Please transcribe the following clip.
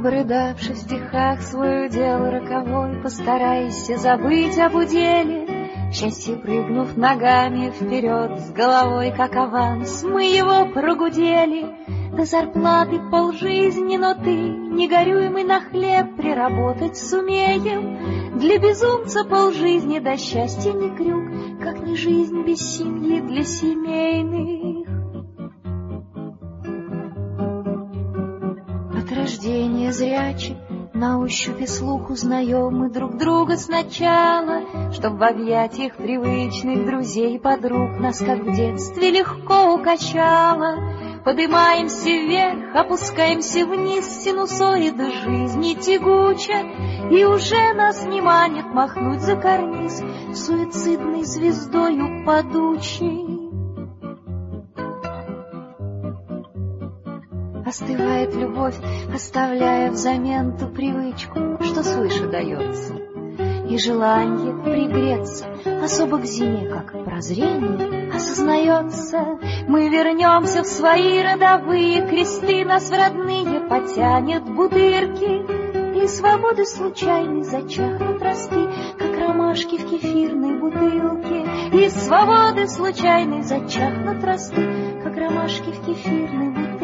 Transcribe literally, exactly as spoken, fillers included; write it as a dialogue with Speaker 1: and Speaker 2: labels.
Speaker 1: Обрыдавши в стихах свой удел роковой, постарайся забыть об уделе. Счастье, прыгнув ногами вперед, с головой как аванс, мы его прогудели. До зарплаты полжизни, но ты, не горюй, мы на хлеб приработать сумеем. Для безумца полжизни до счастья не крюк, как не жизнь без семьи для семейных. От рождения зрячий, на ощупь и слух узнаем мы друг друга сначала, чтоб в объятиях привычных друзей и подруг нас, как в детстве, легко укачало. Подымаемся вверх, опускаемся вниз, синусоида жизни тягуча, и уже нас не манит махнуть за карниз суицидной звездою падучей. Остывает любовь, оставляя взамен ту привычку, что свыше дается, и желание пригреться особо к зиме, как прозрение, осознается. Мы вернемся в свои родовые кресты, нас в родные потянет бутырки, и свободы случайной зачахнут росты, как ромашки в кефирной бутылке. И свободы случайной зачахнут росты, как ромашки в кефирной бутылке.